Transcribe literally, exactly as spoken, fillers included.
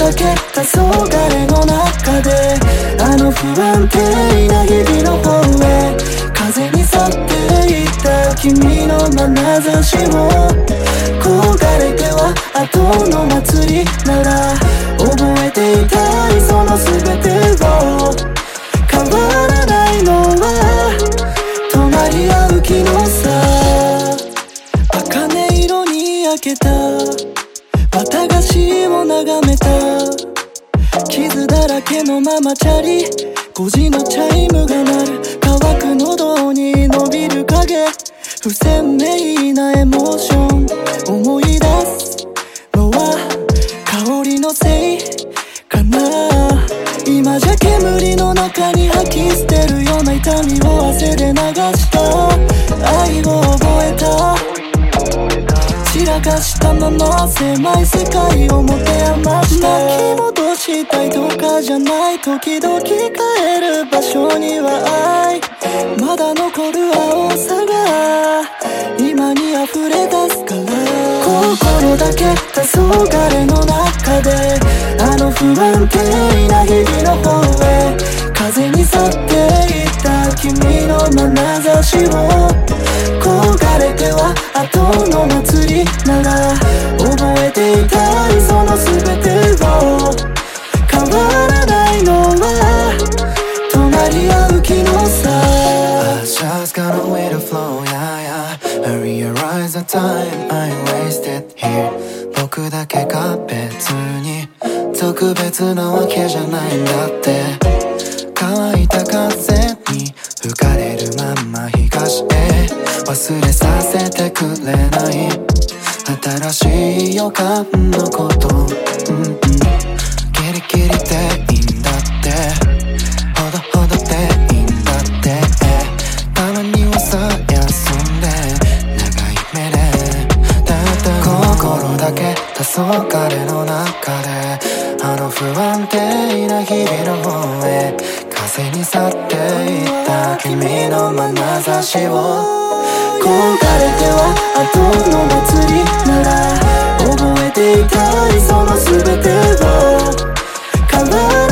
だけ黄昏の中であの不安定な日々の方へ風に去っていった君の眼差しを焦がれては後の祭りなら覚えていたいその全てを変わらないのは隣り合う昨日さ茜色に焼けた綿菓子を眺めた傷だらけのママチャリごじのチャイムが鳴る乾く喉に伸びる影不鮮明なエモーション思い出すのは香りのせいかな今じゃ煙の中に吐き捨てるような痛みを汗で流した愛を覚えた散らかしたまま狭い世界を持て余して巻き戻したいとかじゃない時々帰る場所には愛まだ残る青さが今に溢れ出すから心だけ黄昏の中であの不安定な日々の方へ風に去っていった君の眼差しを焦がれては後の祭りなら覚えていたいその全てを変わらないのは隣り合う昨日さ I just gotta wait to flow, yeah, yeah I realize the time I wasted here 僕だけが別に特別なわけじゃないんだって乾いた風に吹かれるまんま東へ忘れさせてくれない新しい予感のこと、うんうん、ギリギリでいいんだってほどほどでいいんだってたまにはさ休んで長い目でだって心だけ黄昏の中であの不安定な日々の方へ風に去っていった君の眼差しを焦がれては後の祭りなら覚えていたいその全てを変わら